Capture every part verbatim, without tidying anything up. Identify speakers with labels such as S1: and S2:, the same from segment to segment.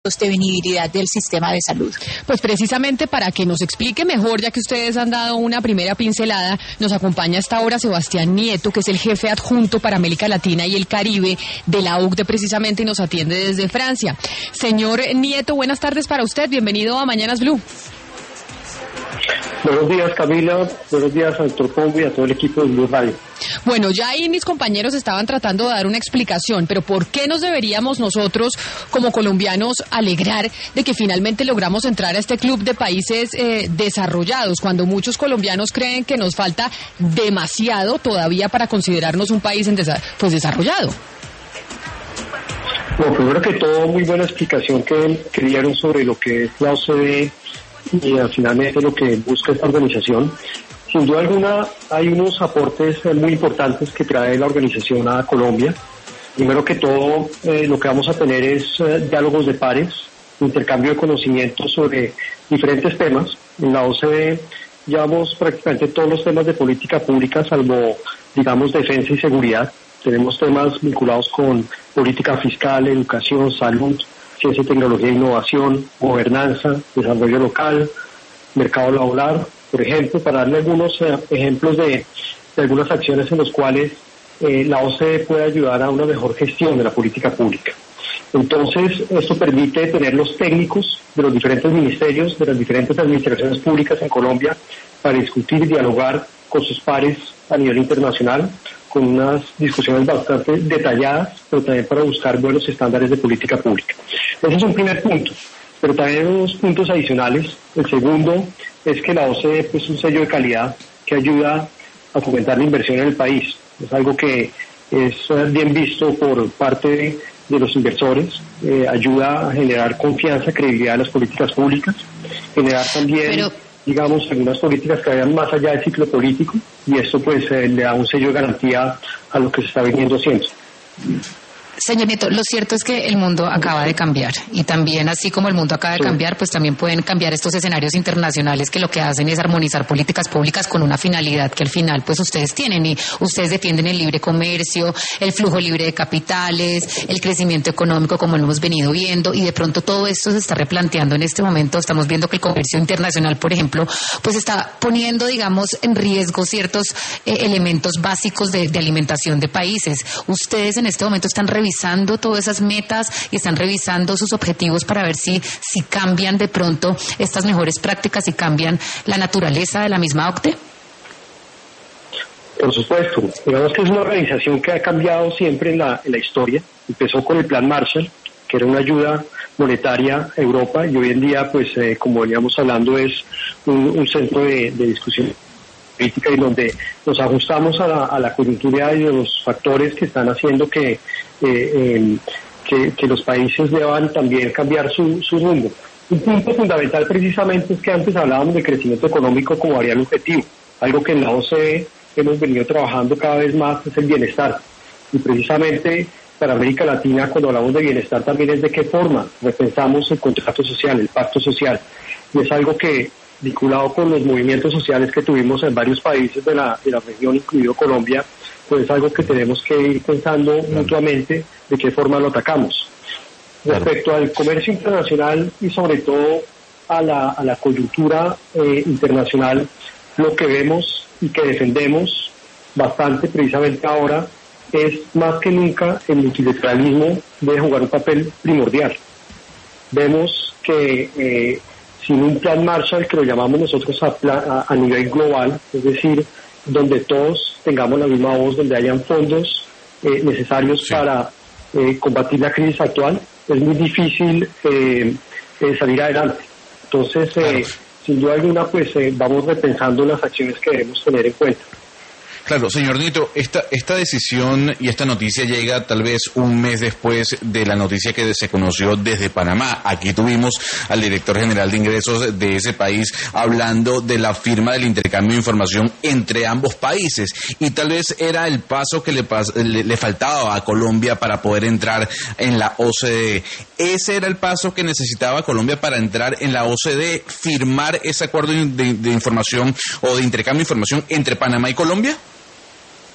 S1: sostenibilidad del sistema de salud.
S2: Pues precisamente para que nos explique mejor, ya que ustedes han dado una primera pincelada, nos acompaña hasta ahora Sebastián Nieto, que es el jefe adjunto para América Latina y el Caribe de la O C D E precisamente, y nos atiende desde Francia. Señor Nieto, buenas tardes para usted, bienvenido a Mañanas Blue.
S3: Buenos días, Camila. Buenos días al doctor Pombo y a todo el equipo de Blue Radio.
S2: Bueno, ya ahí mis compañeros estaban tratando de dar una explicación, pero ¿por qué nos deberíamos nosotros, como colombianos, alegrar de que finalmente logramos entrar a este club de países eh, desarrollados, cuando muchos colombianos creen que nos falta demasiado todavía para considerarnos un país en desa- pues desarrollado?
S3: Bueno, primero que todo, muy buena explicación que, que dieron sobre lo que es la O C D E y uh, finalmente lo que busca esta organización. Sin duda alguna hay unos aportes eh, muy importantes que trae la organización a Colombia. Primero que todo, eh, lo que vamos a tener es eh, diálogos de pares, intercambio de conocimientos sobre diferentes temas. En la O C D E llevamos prácticamente todos los temas de política pública, salvo, digamos, defensa y seguridad. Tenemos temas vinculados con política fiscal, educación, salud, ciencia, tecnología e innovación, gobernanza, desarrollo local, mercado laboral, por ejemplo, para darle algunos eh, ejemplos de, de algunas acciones en las cuales eh, la O C D E puede ayudar a una mejor gestión de la política pública. Entonces, esto permite tener los técnicos de los diferentes ministerios, de las diferentes administraciones públicas en Colombia, para discutir y dialogar con sus pares a nivel internacional, con unas discusiones bastante detalladas, pero también para buscar buenos estándares de política pública. Ese es un primer punto, pero también hay unos puntos adicionales. El segundo es que la O C D E pues, es un sello de calidad que ayuda a fomentar la inversión en el país. Es algo que es bien visto por parte de, de los inversores, eh, ayuda a generar confianza, credibilidad en las políticas públicas, generar también... Pero... digamos, algunas políticas que vayan más allá del ciclo político, y esto pues eh, le da un sello de garantía a lo que se está viniendo haciendo.
S4: Señor Nieto, lo cierto es que el mundo acaba de cambiar, y también así como el mundo acaba de sí. cambiar, pues también pueden cambiar estos escenarios internacionales que lo que hacen es armonizar políticas públicas con una finalidad que al final pues ustedes tienen, y ustedes defienden el libre comercio, el flujo libre de capitales, el crecimiento económico como lo hemos venido viendo, y de pronto todo esto se está replanteando en este momento. Estamos viendo que el comercio internacional, por ejemplo, pues está poniendo, digamos, en riesgo ciertos eh, elementos básicos de, de alimentación de países. Ustedes en este momento están revisando revisando todas esas metas y están revisando sus objetivos para ver si, si cambian de pronto estas mejores prácticas y cambian la naturaleza de la misma O C D E?
S3: Por supuesto. Digamos que es una organización que ha cambiado siempre en la, en la historia. Empezó con el Plan Marshall, que era una ayuda monetaria a Europa, y hoy en día, pues, eh, como veníamos hablando, es un, un centro de, de discusión política y donde nos ajustamos a la, a la coyuntura y de los factores que están haciendo que, eh, eh, que, que los países deban también cambiar su, su rumbo. Un punto fundamental precisamente es que antes hablábamos de crecimiento económico como variable objetivo. Algo que en la O C D E hemos venido trabajando cada vez más es el bienestar. Y precisamente para América Latina, cuando hablamos de bienestar, también es de qué forma repensamos el contrato social, el pacto social. Y es algo que, vinculado con los movimientos sociales que tuvimos en varios países de la, de la región, incluido Colombia, pues es algo que tenemos que ir pensando claro. mutuamente de qué forma lo atacamos. Claro. Respecto al comercio internacional y sobre todo a la, a la coyuntura eh, internacional, lo que vemos y que defendemos bastante precisamente ahora es más que nunca el multilateralismo debe jugar un papel primordial. Vemos que eh, sin un plan Marshall, que lo llamamos nosotros a, plan, a, a nivel global, es decir, donde todos tengamos la misma voz, donde hayan fondos eh, necesarios sí. para eh, combatir la crisis actual, es muy difícil eh, eh, salir adelante. Entonces, eh, claro. sin duda alguna, pues eh, vamos repensando las acciones que debemos tener en cuenta.
S5: Claro, señor Nieto, esta, esta decisión y esta noticia llega tal vez un mes después de la noticia que se conoció desde Panamá. Aquí tuvimos al director general de ingresos de ese país hablando de la firma del intercambio de información entre ambos países, y tal vez era el paso que le, le, le faltaba a Colombia para poder entrar en la O C D E. ¿Ese era el paso que necesitaba Colombia para entrar en la O C D E, firmar ese acuerdo de, de información o de intercambio de información entre Panamá y Colombia?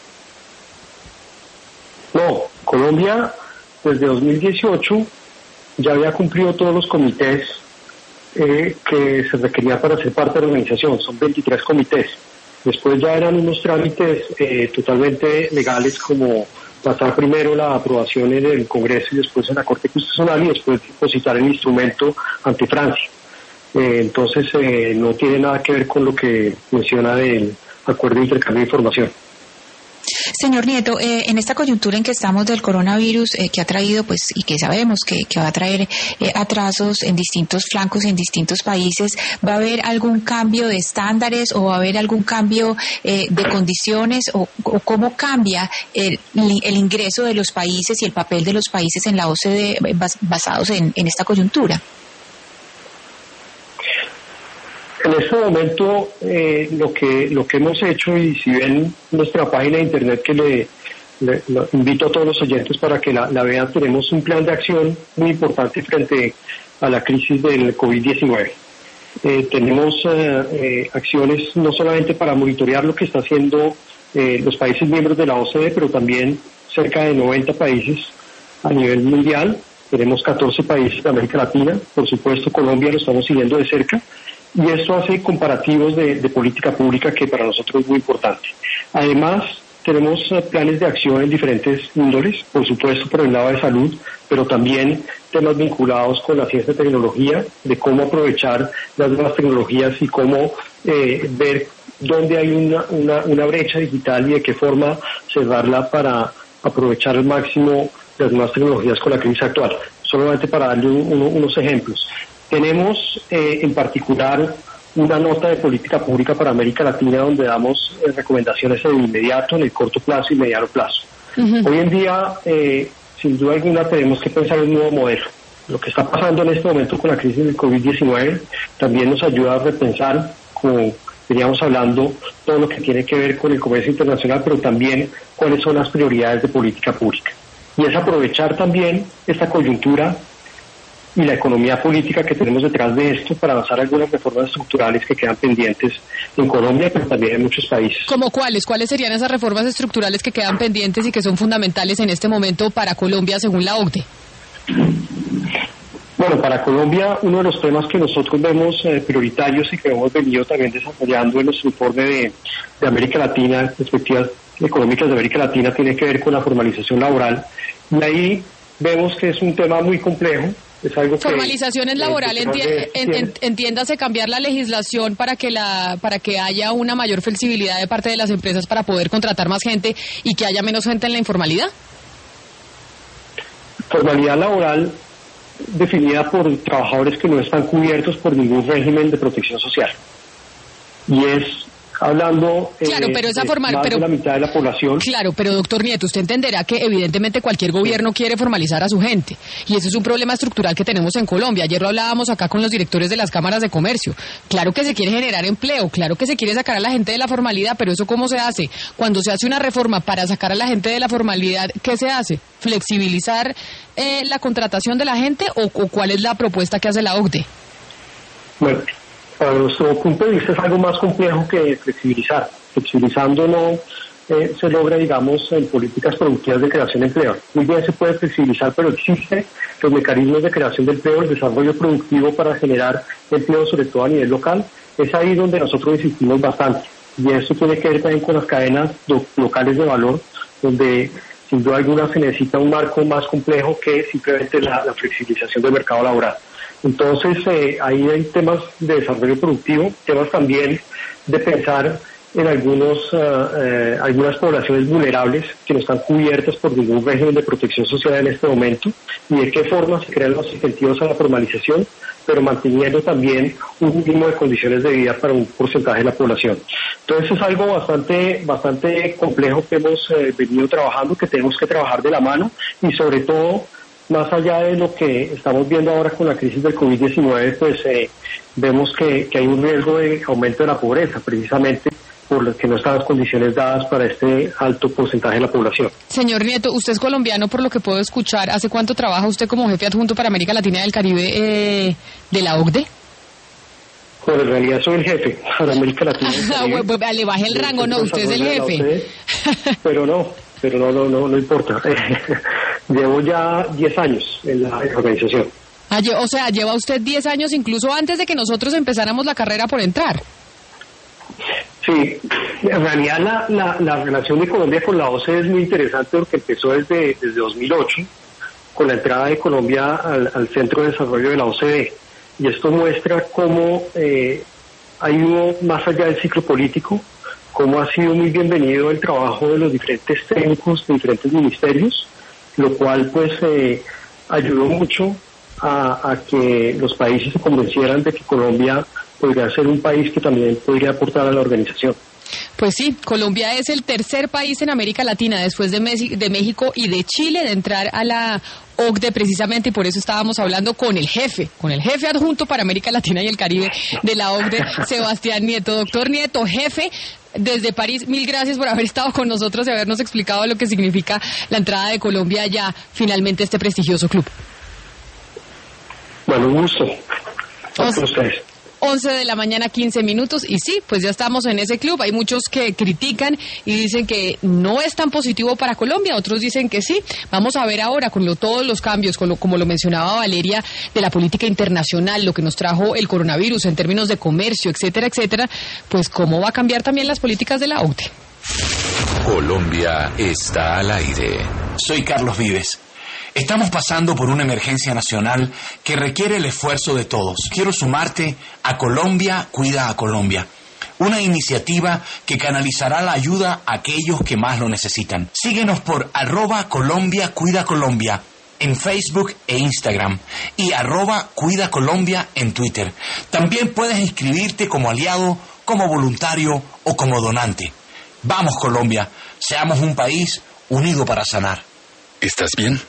S3: No, Colombia desde dos mil dieciocho ya había cumplido todos los comités eh, que se requerían para ser parte de la organización, son veintitrés comités. Después ya eran unos trámites eh, totalmente legales, como pasar primero la aprobación en el Congreso y después en la Corte Constitucional y después depositar el instrumento ante Francia. Eh, entonces eh, no tiene nada que ver con lo que menciona del acuerdo de intercambio de información.
S1: Señor Nieto, eh, en esta coyuntura en que estamos del coronavirus, eh, que ha traído, pues, y que sabemos que, que va a traer eh, atrasos en distintos flancos, en distintos países, ¿va a haber algún cambio de estándares o va a haber algún cambio eh, de condiciones o, o cómo cambia el, el ingreso de los países y el papel de los países en la O C D E bas, basados en, en esta coyuntura?
S3: En este momento eh, lo que lo que hemos hecho, y si ven nuestra página de internet que le, le, le invito a todos los oyentes para que la, la vean, tenemos un plan de acción muy importante frente a la crisis del COVID diecinueve. Eh, tenemos eh, eh, acciones no solamente para monitorear lo que está haciendo eh, los países miembros de la O C D E, pero también cerca de noventa países a nivel mundial. Tenemos catorce países de América Latina, por supuesto Colombia lo estamos siguiendo de cerca. Y esto hace comparativos de, de política pública que para nosotros es muy importante. Además, tenemos uh, planes de acción en diferentes índoles, por supuesto por el lado de salud, pero también temas vinculados con la ciencia y tecnología, de cómo aprovechar las nuevas tecnologías y cómo eh, ver dónde hay una, una, una brecha digital y de qué forma cerrarla para aprovechar al máximo las nuevas tecnologías con la crisis actual. Solamente para darle un, un, unos ejemplos. Tenemos eh, en particular una nota de política pública para América Latina donde damos eh, recomendaciones en el inmediato, en el corto plazo y mediano plazo. Uh-huh. Hoy en día, eh, sin duda alguna, tenemos que pensar en un nuevo modelo. Lo que está pasando en este momento con la crisis del COVID diecinueve también nos ayuda a repensar, como veníamos hablando, todo lo que tiene que ver con el comercio internacional, pero también cuáles son las prioridades de política pública. Y es aprovechar también esta coyuntura y la economía política que tenemos detrás de esto para avanzar algunas reformas estructurales que quedan pendientes en Colombia, pero también en muchos países.
S2: ¿Cómo cuáles? ¿Cuáles serían esas reformas estructurales que quedan pendientes y que son fundamentales en este momento para Colombia según la O C D E?
S3: Bueno, para Colombia uno de los temas que nosotros vemos eh, prioritarios y que hemos venido también desarrollando en nuestro informe de, de América Latina, perspectivas económicas de América Latina, tiene que ver con la formalización laboral. Y ahí vemos que es un tema muy complejo. Es algo
S2: Formalizaciones
S3: que,
S2: laborales,
S3: eh,
S2: enti en, entiéndase cambiar la legislación para que la para que haya una mayor flexibilidad de parte de las empresas para poder contratar más gente y que haya menos gente en la informalidad.
S3: Formalidad laboral definida por trabajadores que no están cubiertos por ningún régimen de protección social. Y es hablando
S2: claro,
S3: eh,
S2: pero esa
S3: de
S2: formal,
S3: más
S2: pero,
S3: de la mitad de la población.
S2: Claro, pero doctor Nieto, usted entenderá que evidentemente cualquier gobierno quiere formalizar a su gente y ese es un problema estructural que tenemos en Colombia. Ayer lo hablábamos acá con los directores de las cámaras de comercio. Claro que se quiere generar empleo, claro que se quiere sacar a la gente de la formalidad, pero ¿eso cómo se hace? Cuando se hace una reforma para sacar a la gente de la formalidad, ¿qué se hace? ¿Flexibilizar eh, la contratación de la gente o, o cuál es la propuesta que hace la O C D E?
S3: Bueno, para nuestro punto de vista es algo más complejo que flexibilizar. Flexibilizando no eh, se logra, digamos, en políticas productivas de creación de empleo. Muy bien se puede flexibilizar, pero existen los mecanismos de creación de empleo, el desarrollo productivo para generar empleo, sobre todo a nivel local. Es ahí donde nosotros insistimos bastante. Y eso tiene que ver también con las cadenas lo- locales de valor, donde sin duda alguna se necesita un marco más complejo que simplemente la, la flexibilización del mercado laboral. Entonces, eh, ahí hay temas de desarrollo productivo, temas también de pensar en algunos uh, eh, algunas poblaciones vulnerables que no están cubiertas por ningún régimen de protección social en este momento y de qué forma se crean los incentivos a la formalización, pero manteniendo también un mínimo de condiciones de vida para un porcentaje de la población. Entonces es algo bastante bastante complejo que hemos eh, venido trabajando, que tenemos que trabajar de la mano y sobre todo, más allá de lo que estamos viendo ahora con la crisis del COVID diecinueve, pues eh, vemos que, que hay un riesgo de aumento de la pobreza, precisamente por lo que no están las condiciones dadas para este alto porcentaje de la población.
S2: Señor Nieto, usted es colombiano, por lo que puedo escuchar. ¿Hace cuánto trabaja usted como jefe adjunto para América Latina y el Caribe eh, de la O C D E?
S3: Bueno, en realidad soy el jefe para América Latina y el Caribe.
S2: Bueno, le bajé el rango, no, usted es el jefe.
S3: Pero no, pero no, no, no, no importa. Llevo ya diez años en la, en la organización.
S2: Ah, o sea, lleva usted diez años incluso antes de que nosotros empezáramos la carrera por entrar.
S3: Sí, en realidad la, la, la relación de Colombia con la O C D E es muy interesante porque empezó desde, desde dos mil ocho con la entrada de Colombia al, al Centro de Desarrollo de la O C D E. Y esto muestra cómo eh, ha ido más allá del ciclo político, cómo ha sido muy bienvenido el trabajo de los diferentes técnicos de diferentes ministerios, lo cual pues eh, ayudó mucho a, a que los países se convencieran de que Colombia podría ser un país que también podría aportar a la organización.
S2: Pues sí, Colombia es el tercer país en América Latina, después de, Mes- de México y de Chile, de entrar a la O C D E precisamente, y por eso estábamos hablando con el jefe, con el jefe adjunto para América Latina y el Caribe de la O C D E, Sebastián Nieto. Doctor Nieto, jefe, desde París, mil gracias por haber estado con nosotros y habernos explicado lo que significa la entrada de Colombia ya finalmente a este prestigioso club.
S3: Bueno, un gusto. A ustedes.
S2: once de la mañana, quince minutos, y sí, pues ya estamos en ese club. Hay muchos que critican y dicen que no es tan positivo para Colombia, otros dicen que sí. Vamos a ver ahora con lo, todos los cambios, con lo, como lo mencionaba Valeria, de la política internacional, lo que nos trajo el coronavirus en términos de comercio, etcétera, etcétera, pues cómo va a cambiar también las políticas de la O C D E.
S6: Colombia está al aire.
S7: Soy Carlos Vives. Estamos pasando por una emergencia nacional que requiere el esfuerzo de todos. Quiero sumarte a Colombia Cuida a Colombia, una iniciativa que canalizará la ayuda a aquellos que más lo necesitan. Síguenos por arroba Colombia Cuida Colombia en Facebook e Instagram y arroba Cuida Colombia en Twitter. También puedes inscribirte como aliado, como voluntario o como donante. Vamos Colombia, seamos un país unido para sanar.
S6: ¿Estás bien?